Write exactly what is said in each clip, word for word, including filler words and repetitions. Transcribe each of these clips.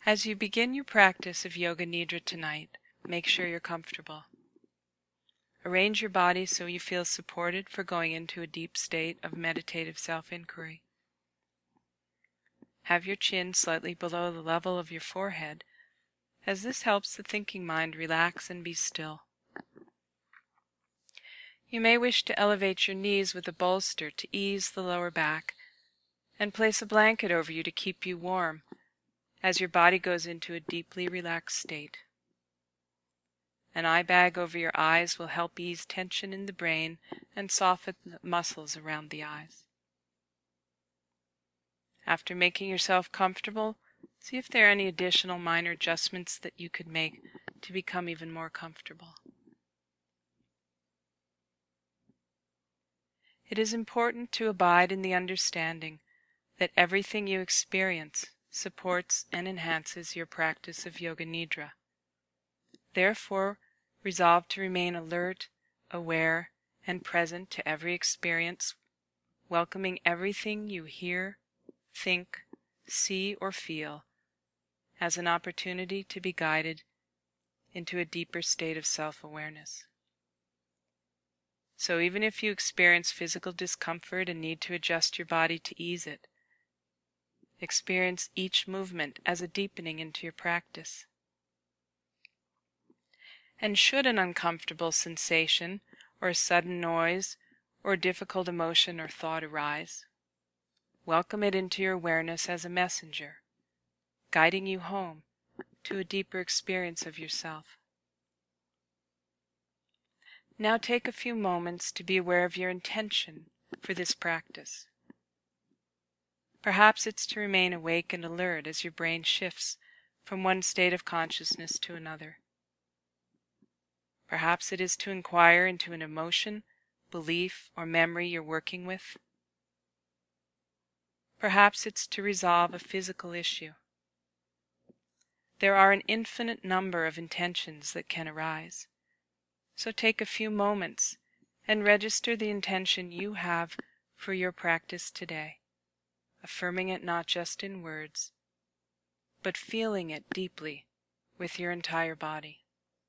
As you begin your practice of Yoga Nidra tonight, make sure you're comfortable. Arrange your body so you feel supported for going into a deep state of meditative self-inquiry. Have your chin slightly below the level of your forehead, as this helps the thinking mind relax and be still. You may wish to elevate your knees with a bolster to ease the lower back, and place a blanket over you to keep you warm as your body goes into a deeply relaxed state. An eye bag over your eyes will help ease tension in the brain and soften the muscles around the eyes. After making yourself comfortable, see if there are any additional minor adjustments that you could make to become even more comfortable. It is important to abide in the understanding that everything you experience supports and enhances your practice of Yoga Nidra. Therefore, resolve to remain alert, aware, and present to every experience, welcoming everything you hear, think, see, or feel as an opportunity to be guided into a deeper state of self-awareness. So even if you experience physical discomfort and need to adjust your body to ease it, experience each movement as a deepening into your practice. And should an uncomfortable sensation, or a sudden noise, or difficult emotion or thought arise, welcome it into your awareness as a messenger, guiding you home to a deeper experience of yourself. Now take a few moments to be aware of your intention for this practice. Perhaps it's to remain awake and alert as your brain shifts from one state of consciousness to another. Perhaps it is to inquire into an emotion, belief, or memory you're working with. Perhaps it's to resolve a physical issue. There are an infinite number of intentions that can arise. So take a few moments and register the intention you have for your practice today, affirming it not just in words, but feeling it deeply with your entire body.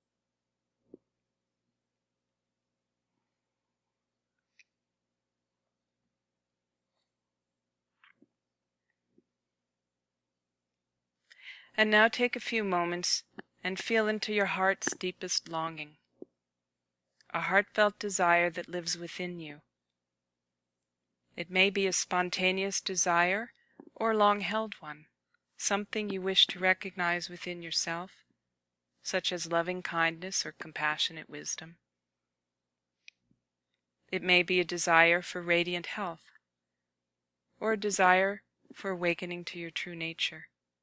And now take a few moments and feel into your heart's deepest longing, a heartfelt desire that lives within you. It may be a spontaneous desire or a long-held one, something you wish to recognize within yourself, such as loving kindness or compassionate wisdom. It may be a desire for radiant health, or a desire for awakening to your true nature.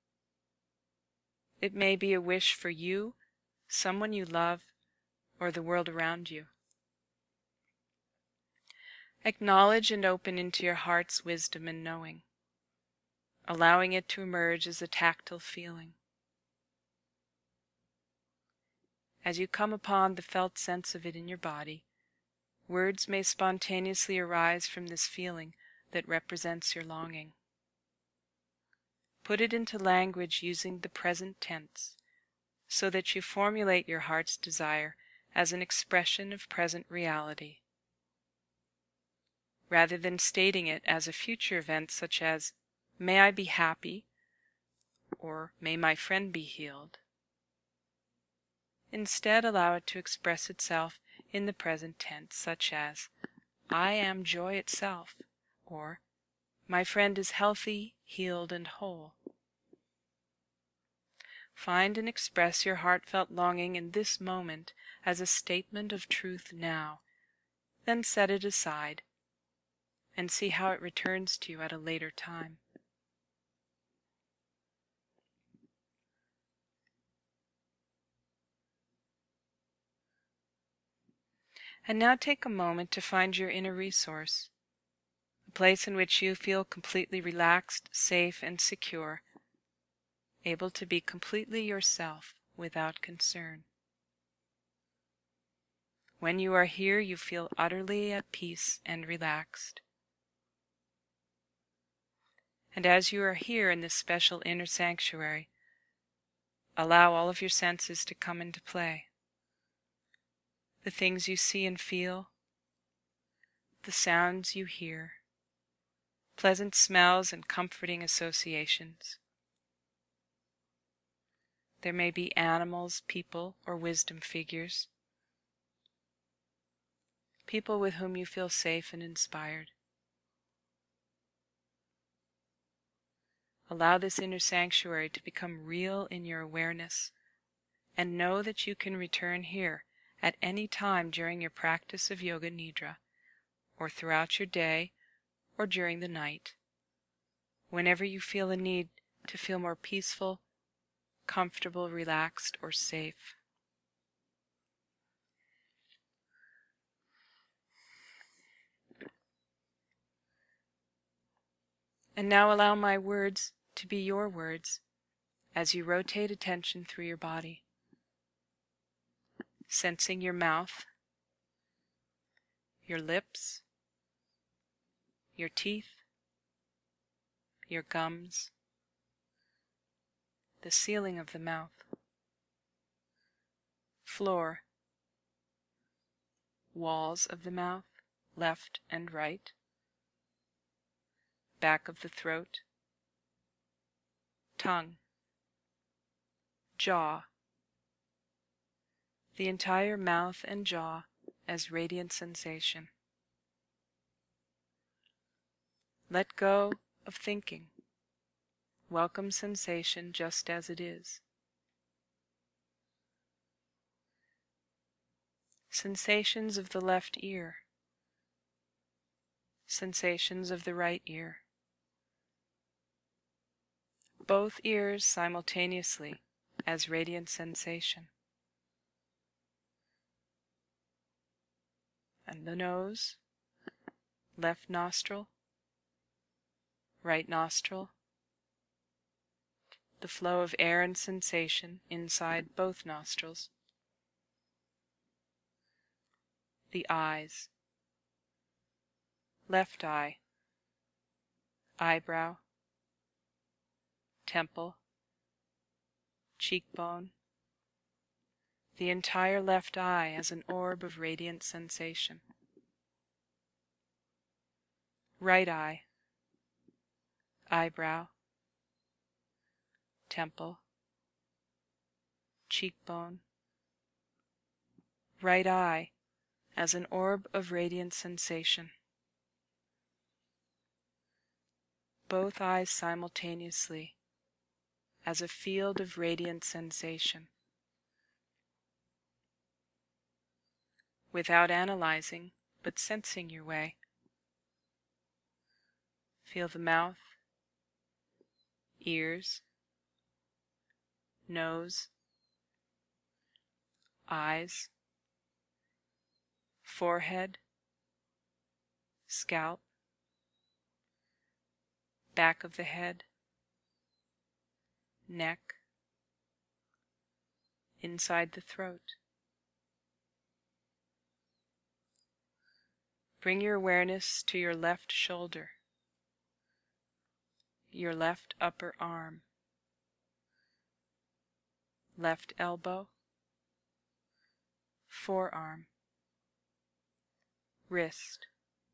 It may be a wish for you, someone you love, or the world around you. Acknowledge and open into your heart's wisdom and knowing, allowing it to emerge as a tactile feeling. As you come upon the felt sense of it in your body, words may spontaneously arise from this feeling that represents your longing. Put it into language using the present tense, so that you formulate your heart's desire as an expression of present reality, rather than stating it as a future event such as, "May I be happy," or "May my friend be healed." Instead, allow it to express itself in the present tense, such as, "I am joy itself," or "My friend is healthy, healed, and whole." Find and express your heartfelt longing in this moment as a statement of truth now, then set it aside, and see how it returns to you at a later time. And now take a moment to find your inner resource, a place in which you feel completely relaxed, safe, and secure, able to be completely yourself without concern. When you are here, you feel utterly at peace and relaxed. And as you are here in this special inner sanctuary, Allow all of your senses to come into play. The things you see and feel, the sounds you hear, pleasant smells and comforting associations. There may be animals, people, or wisdom figures, people with whom you feel safe and inspired. Allow this inner sanctuary to become real in your awareness, and know that you can return here at any time during your practice of Yoga Nidra, or throughout your day, or during the night, whenever you feel a need to feel more peaceful, comfortable, relaxed, or safe. And now allow my words to be your words as you rotate attention through your body, sensing your mouth, your lips, your teeth, your gums, the ceiling of the mouth, floor, walls of the mouth, left and right, back of the throat, tongue, jaw, the entire mouth and jaw as radiant sensation. Let go of thinking. Welcome sensation just as it is. Sensations of the left ear, sensations of the right ear, both ears simultaneously as radiant sensation. And the nose, left nostril, right nostril, the flow of air and sensation inside both nostrils. The eyes, left eye, eyebrow, temple, cheekbone, the entire left eye as an orb of radiant sensation. Right eye, eyebrow, temple, cheekbone, right eye as an orb of radiant sensation. Both eyes simultaneously as a field of radiant sensation. Without analyzing, but sensing your way. Feel the mouth, ears, nose, eyes, forehead, scalp, back of the head, neck, inside the throat. Bring your awareness to your left shoulder, your left upper arm, left elbow, forearm, wrist,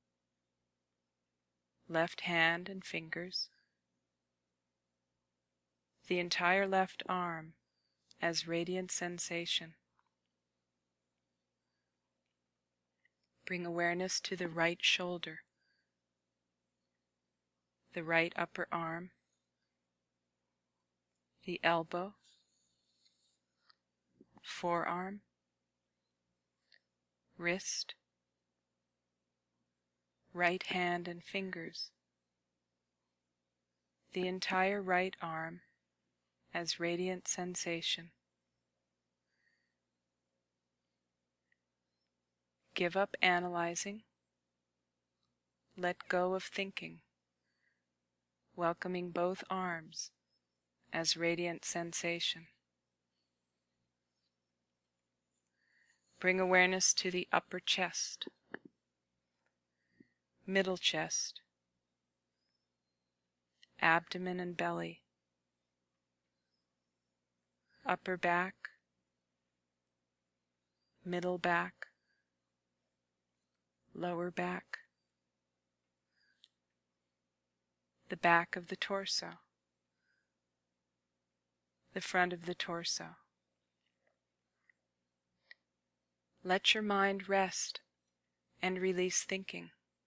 left hand and fingers, the entire left arm as radiant sensation. Bring awareness to the right shoulder, the right upper arm, the elbow, forearm, wrist, right hand and fingers, the entire right arm as radiant sensation. Give up analyzing, let go of thinking, welcoming both arms as radiant sensation. Bring awareness to the upper chest, middle chest, abdomen and belly, upper back, middle back, lower back, the back of the torso, the front of the torso. Let your mind rest and release thinking.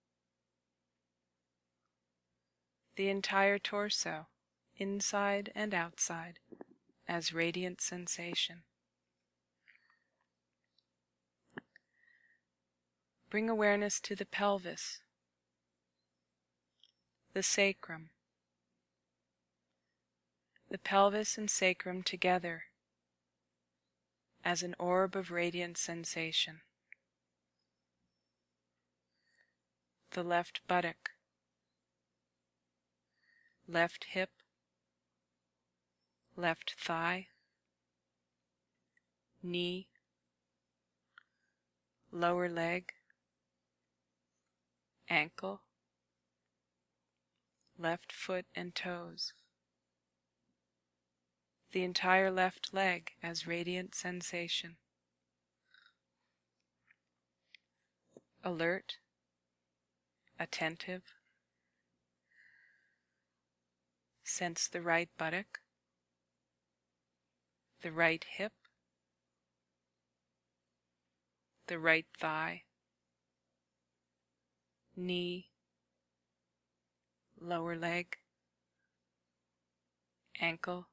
The entire torso, inside and outside, as radiant sensation. Bring awareness to the pelvis, the sacrum, the pelvis and sacrum together as an orb of radiant sensation. The left buttock, left hip, left thigh, knee, lower leg, ankle, left foot and toes. The entire left leg as radiant sensation. Alert, attentive. Sense the right buttock, the right hip, the right thigh, knee, lower leg, ankle,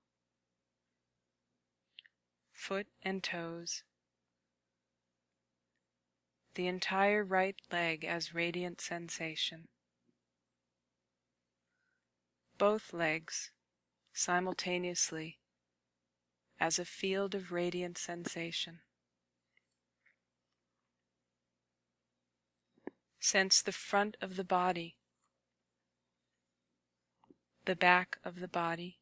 foot and toes, the entire right leg as radiant sensation. Both legs simultaneously as a field of radiant sensation. Sense the front of the body, the back of the body,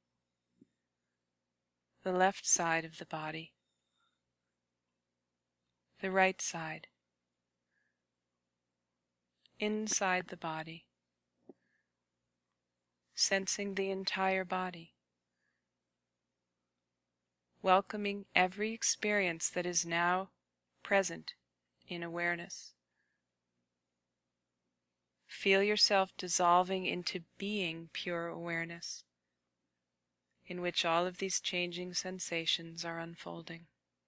the left side of the body, the right side, inside the body, sensing the entire body, welcoming every experience that is now present in awareness. Feel yourself dissolving into being pure awareness, in which all of these changing sensations are unfolding.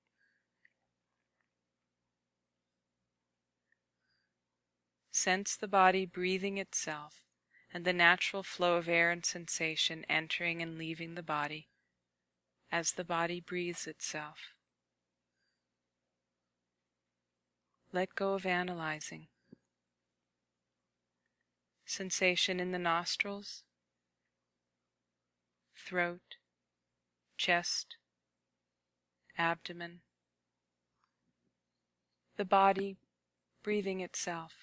Sense the body breathing itself and the natural flow of air and sensation entering and leaving the body as the body breathes itself. Let go of analyzing. Sensation in the nostrils, throat, chest, abdomen, the body breathing itself.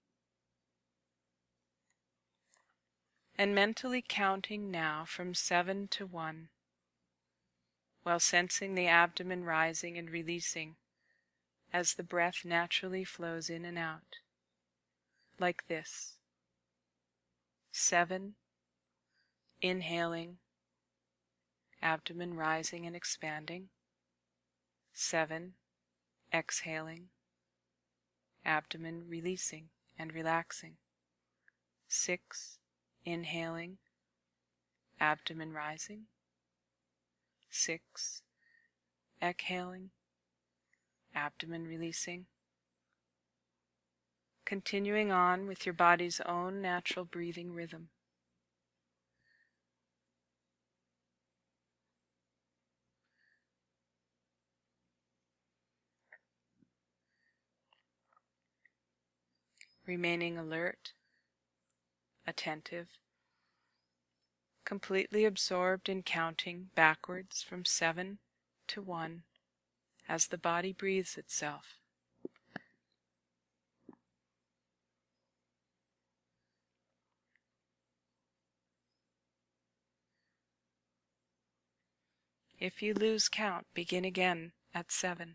And mentally counting now from seven to one, while sensing the abdomen rising and releasing as the breath naturally flows in and out, like this. Seven, inhaling, abdomen rising and expanding. Seven, exhaling, abdomen releasing and relaxing. Six, inhaling, abdomen rising. Six, exhaling, abdomen releasing. Continuing on with your body's own natural breathing rhythm. Remaining alert, attentive, completely absorbed in counting backwards from seven to one as the body breathes itself. If you lose count, begin again at seven.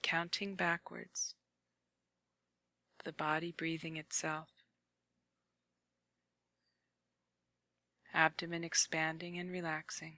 counting backwards, the body breathing itself, abdomen expanding and relaxing.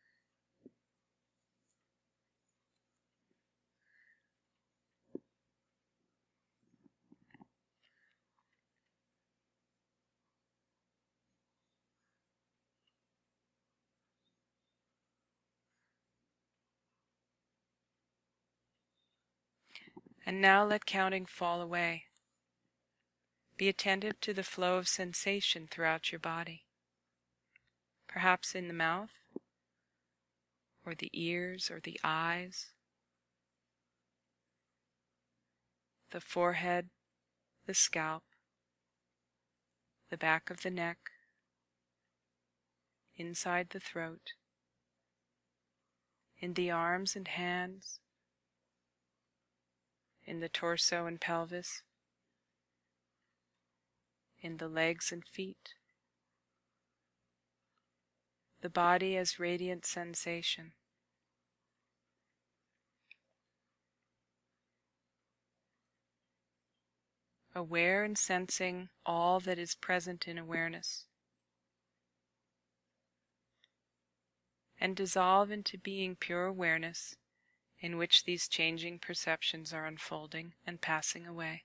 And now let counting fall away. Be attentive to the flow of sensation throughout your body, perhaps in the mouth, or the ears, or the eyes, the forehead, the scalp, the back of the neck, inside the throat, in the arms and hands, in the torso and pelvis, in the legs and feet, the body as radiant sensation. Aware and sensing all that is present in awareness, and dissolve into being pure awareness in which these changing perceptions are unfolding and passing away.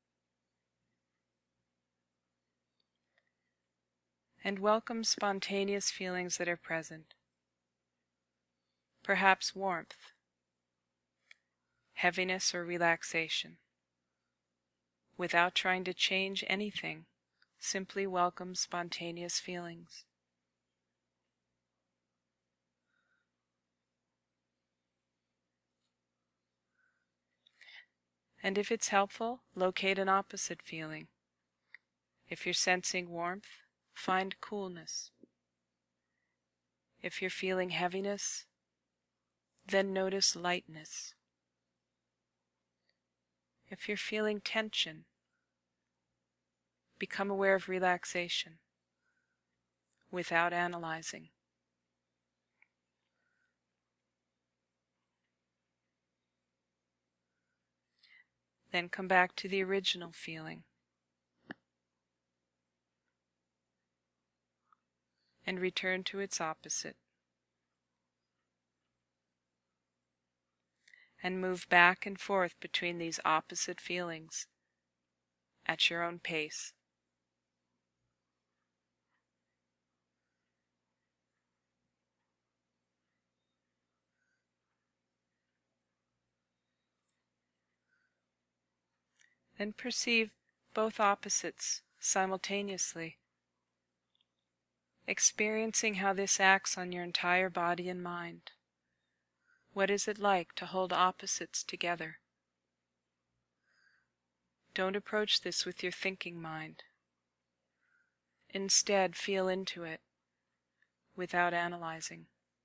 And welcome spontaneous feelings that are present, perhaps warmth, heaviness, or relaxation. Without trying to change anything, simply welcome spontaneous feelings. And if it's helpful, locate an opposite feeling. If you're sensing warmth, find coolness. If you're feeling heaviness, then notice lightness. If you're feeling tension, become aware of relaxation without analyzing. Then come back to the original feeling and return to its opposite. And move back and forth between these opposite feelings at your own pace. Then perceive both opposites simultaneously, experiencing how this acts on your entire body and mind. What is it like to hold opposites together? Don't approach this with your thinking mind. Instead, feel into it without analyzing.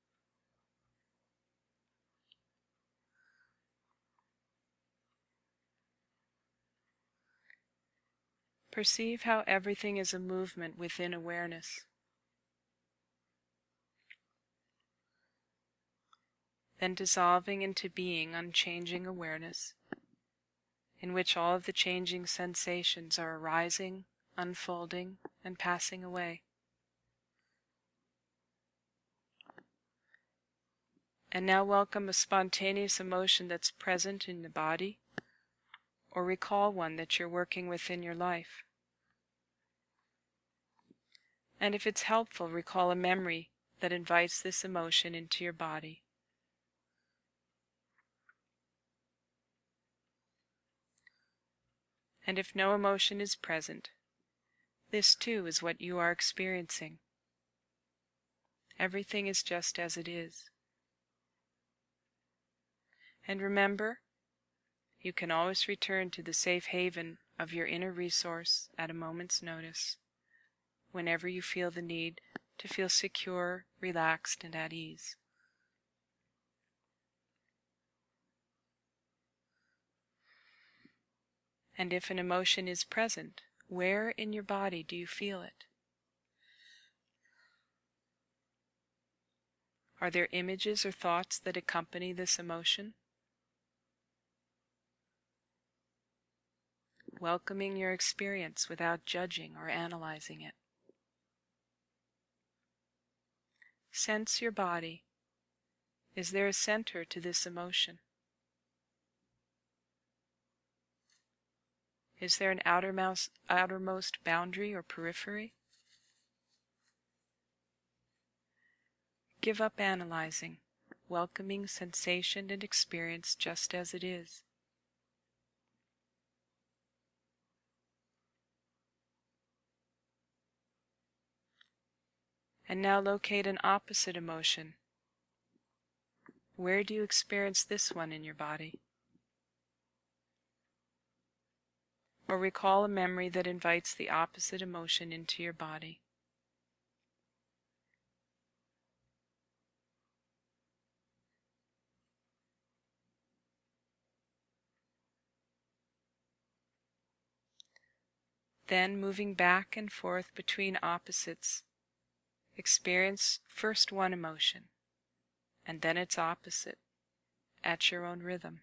Perceive how everything is a movement within awareness. Then dissolving into being unchanging awareness, in which all of the changing sensations are arising, unfolding, and passing away. And now welcome a spontaneous emotion that's present in the body, or recall one that you're working with in your life. And if it's helpful, recall a memory that invites this emotion into your body. And if no emotion is present, this too is what you are experiencing. Everything is just as it is. And remember, you can always return to the safe haven of your inner resource at a moment's notice, whenever you feel the need to feel secure, relaxed, and at ease. And if an emotion is present, where in your body do you feel it? Are there images or thoughts that accompany this emotion? welcoming your experience without judging or analyzing it. Sense your body. Is there a center to this emotion? Is there an outermost, outermost boundary or periphery? Give up analyzing, welcoming sensation and experience just as it is. And now locate an opposite emotion. Where do you experience this one in your body? Or recall a memory that invites the opposite emotion into your body. Then, moving back and forth between opposites, experience first one emotion, and then its opposite, at your own rhythm,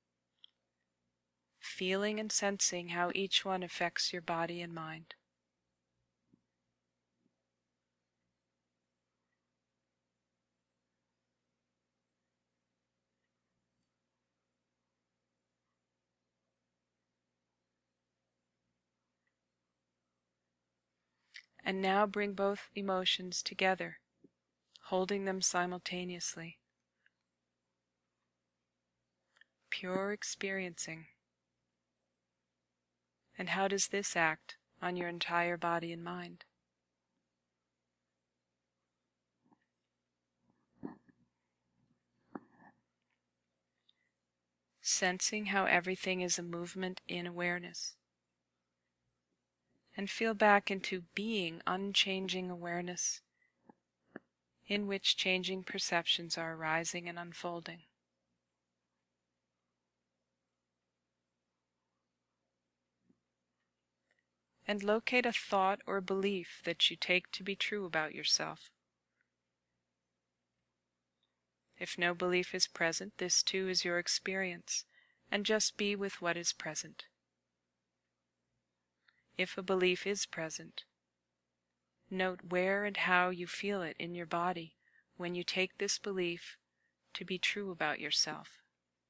feeling and sensing how each one affects your body and mind. And now bring both emotions together, holding them simultaneously. Pure experiencing. And how does this act on your entire body and mind? Sensing how everything is a movement in awareness. And feel back into being unchanging awareness, in which changing perceptions are arising and unfolding. And locate a thought or belief that you take to be true about yourself. If no belief is present, this too is your experience, and just be with what is present. If a belief is present, note where and how you feel it in your body when you take this belief to be true about yourself.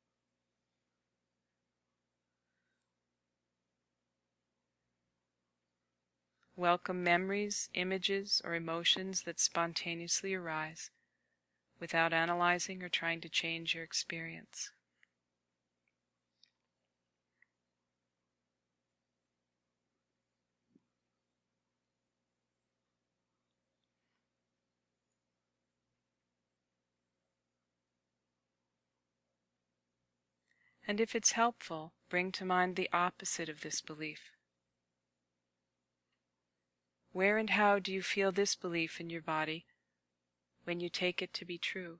Welcome memories, images, or emotions that spontaneously arise without analyzing or trying to change your experience. And if it's helpful, bring to mind the opposite of this belief. Where and how do you feel this belief in your body when you take it to be true?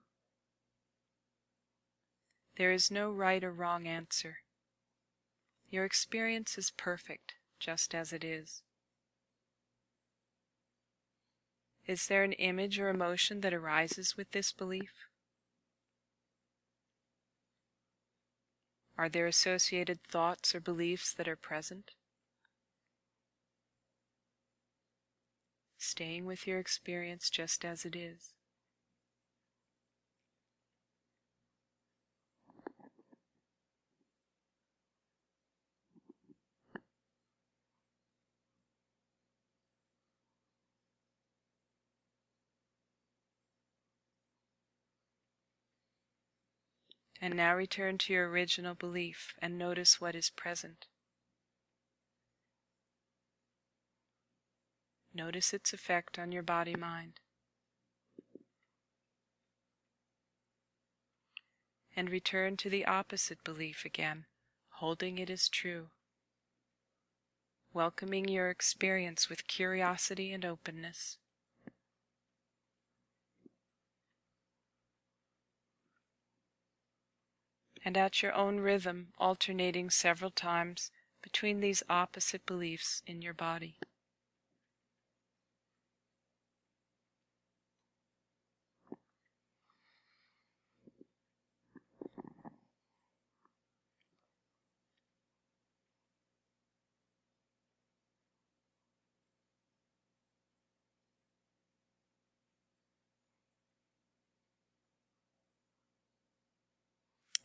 There is no right or wrong answer. Your experience is perfect, just as it is. Is there an image or emotion that arises with this belief? Are there associated thoughts or beliefs that are present? Staying with your experience just as it is. And now return to your original belief and notice what is present. Notice its effect on your body-mind. And return to the opposite belief again, holding it as true, welcoming your experience with curiosity and openness. And at your own rhythm, alternating several times between these opposite beliefs in your body.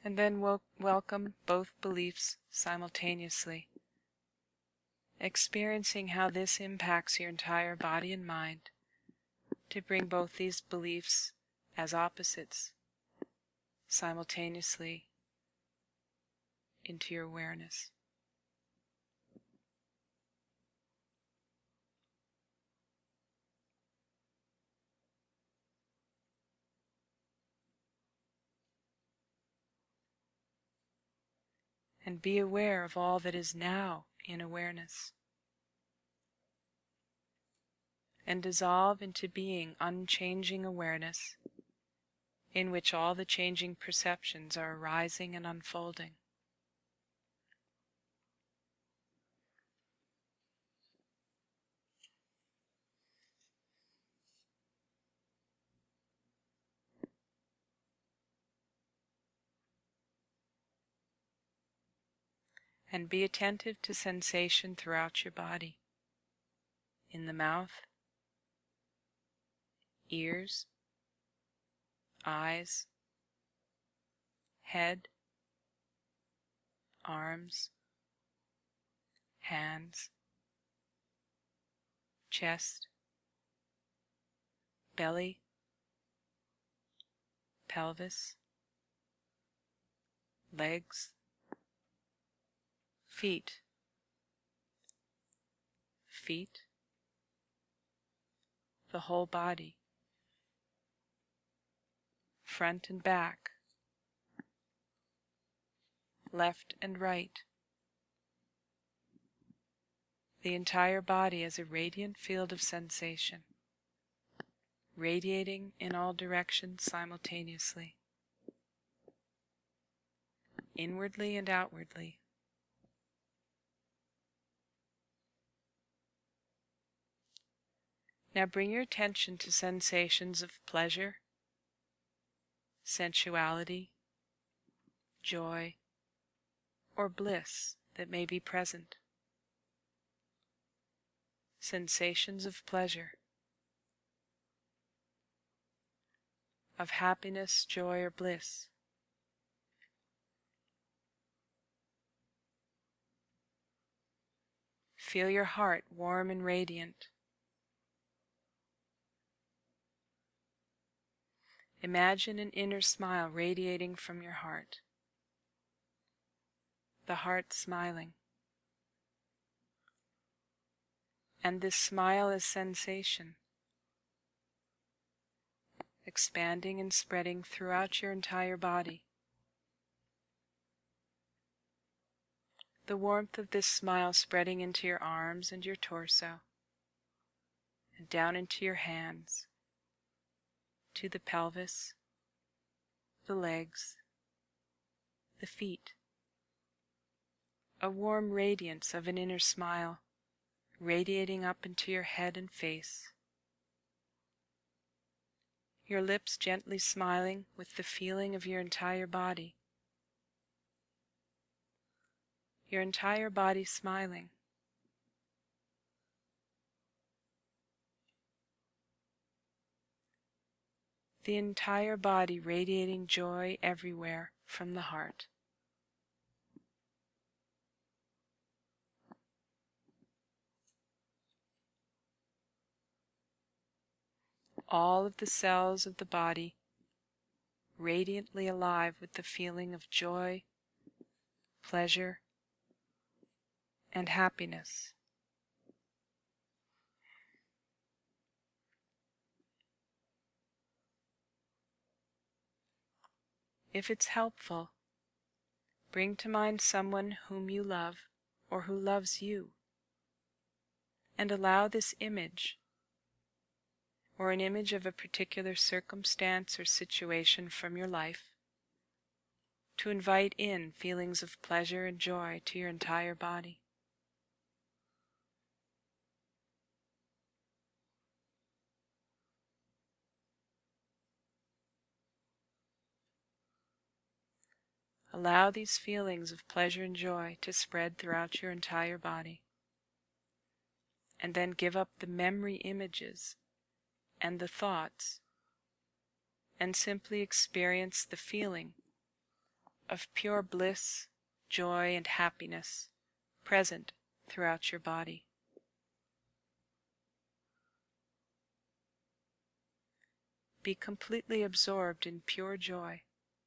And then wel- welcome both beliefs simultaneously, experiencing how this impacts your entire body and mind, to bring both these beliefs as opposites simultaneously into your awareness. And be aware of all that is now in awareness. And dissolve into being unchanging awareness, in which all the changing perceptions are arising and unfolding. And be attentive to sensation throughout your body, in the mouth, ears, eyes, head, arms, hands, chest, belly, pelvis, legs, feet, feet, the whole body, front and back, left and right, the entire body as a radiant field of sensation, radiating in all directions simultaneously, inwardly and outwardly. Now bring your attention to sensations of pleasure, sensuality, joy, or bliss that may be present. Sensations of pleasure, of happiness, joy, or bliss. Feel your heart warm and radiant. Imagine an inner smile radiating from your heart. The heart smiling. And this smile is sensation, expanding and spreading throughout your entire body. The warmth of this smile spreading into your arms and your torso, and down into your hands, to the pelvis, the legs, the feet. A warm radiance of an inner smile radiating up into your head and face. Your lips gently smiling with the feeling of your entire body. Your entire body smiling. The entire body radiating joy everywhere from the heart. All of the cells of the body radiantly alive with the feeling of joy, pleasure, and happiness. If it's helpful, bring to mind someone whom you love or who loves you, and allow this image, or an image of a particular circumstance or situation from your life, to invite in feelings of pleasure and joy to your entire body. Allow these feelings of pleasure and joy to spread throughout your entire body, and then give up the memory images and the thoughts, and simply experience the feeling of pure bliss, joy, and happiness present throughout your body. Be completely absorbed in pure joy.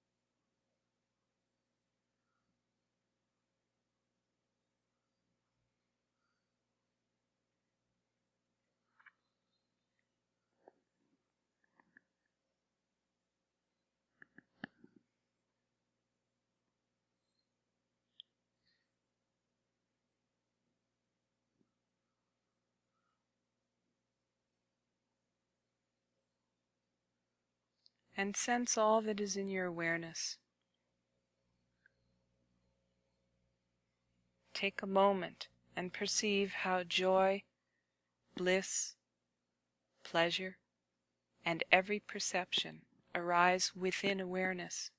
And sense all that is in your awareness. Take a moment and perceive how joy, bliss, pleasure, and every perception arise within awareness.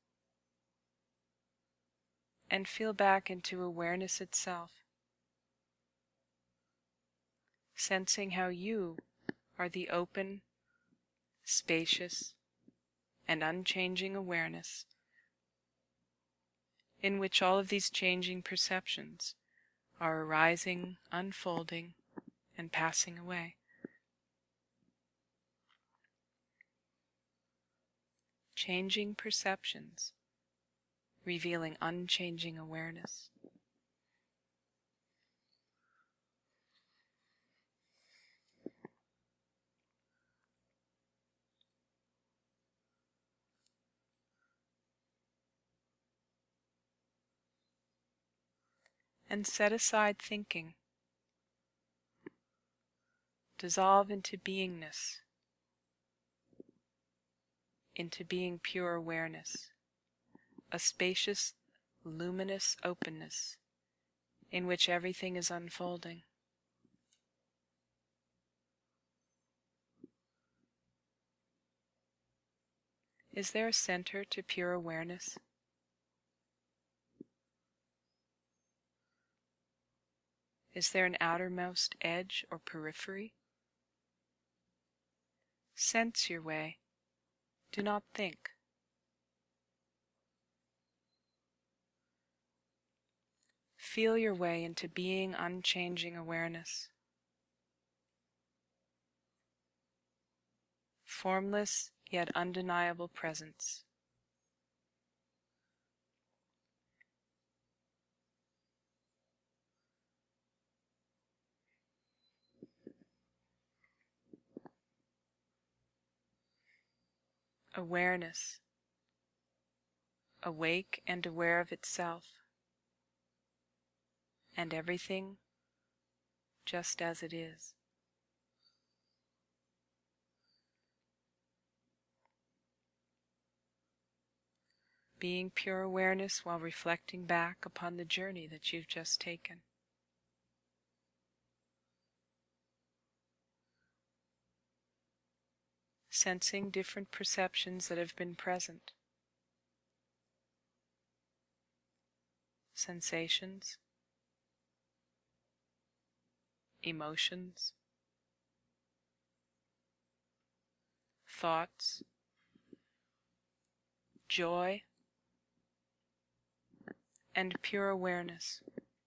And feel back into awareness itself, sensing how you are the open, spacious, and unchanging awareness in which all of these changing perceptions are arising, unfolding, and passing away. Changing perceptions, revealing unchanging awareness. And set aside thinking. Dissolve into beingness, into being pure awareness, a spacious, luminous openness in which everything is unfolding. Is there a center to pure awareness? Is there an outermost edge or periphery? Sense your way. Do not think. Feel your way into being unchanging awareness. Formless yet undeniable presence. Awareness, awake and aware of itself, and everything just as it is. Being pure awareness while reflecting back upon the journey that you've just taken. Sensing different perceptions that have been present. Sensations, emotions, thoughts, joy, and pure awareness.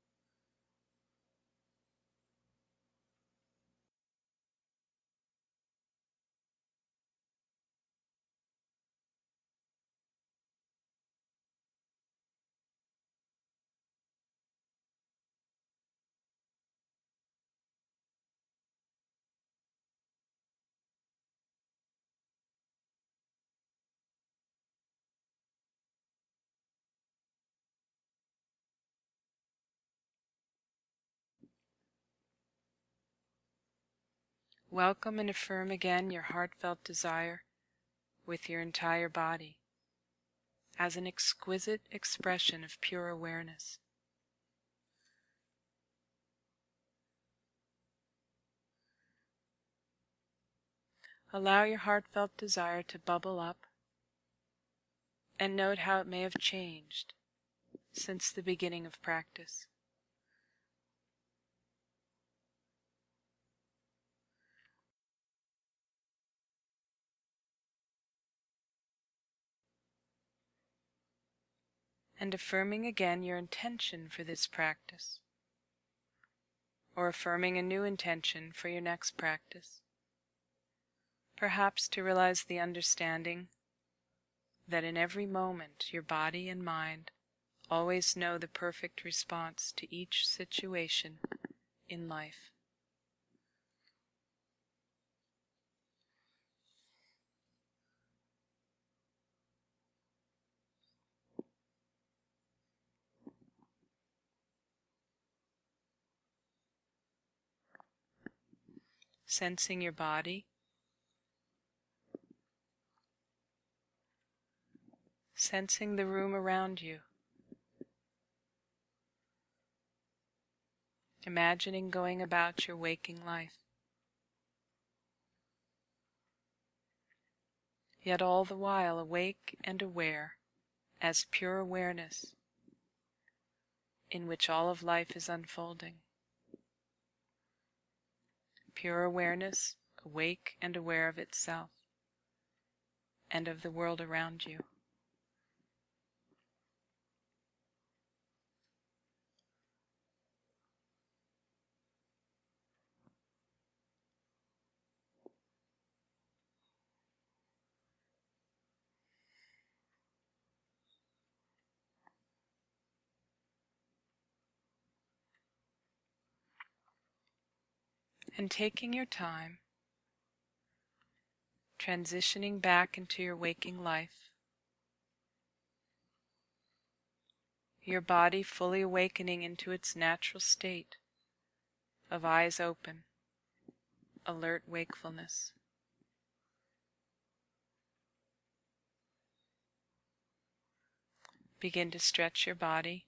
Welcome and affirm again your heartfelt desire with your entire body as an exquisite expression of pure awareness. Allow your heartfelt desire to bubble up and note how it may have changed since the beginning of practice. and affirming again your intention for this practice, or affirming a new intention for your next practice, perhaps to realize the understanding that in every moment your body and mind always know the perfect response to each situation in life. Sensing your body, sensing the room around you, imagining going about your waking life, yet all the while awake and aware as pure awareness in which all of life is unfolding. Pure awareness, awake and aware of itself and of the world around you. And taking your time, transitioning back into your waking life, your body fully awakening into its natural state of eyes open, alert wakefulness. Begin to stretch your body,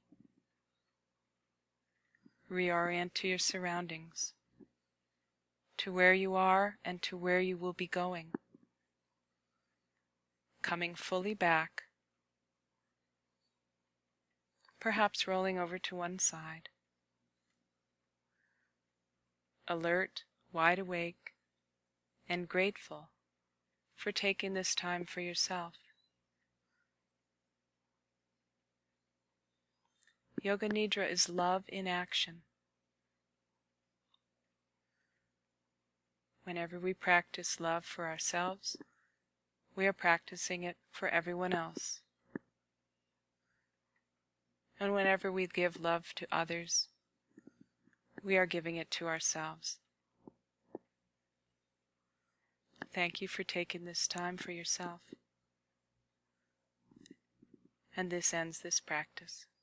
reorient to your surroundings, to where you are and to where you will be going, coming fully back, perhaps rolling over to one side, alert, wide awake, and grateful for taking this time for yourself. Yoga Nidra is love in action. Whenever we practice love for ourselves, we are practicing it for everyone else. And whenever we give love to others, we are giving it to ourselves. Thank you for taking this time for yourself. And this ends this practice.